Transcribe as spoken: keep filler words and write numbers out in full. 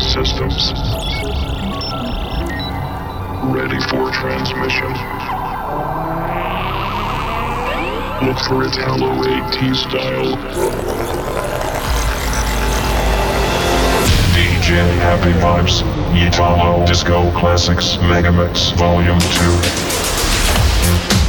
systems ready for transmission. Look for Italo eighties style. D J Happy Vibes, Italo Disco Classics Megamix Volume two.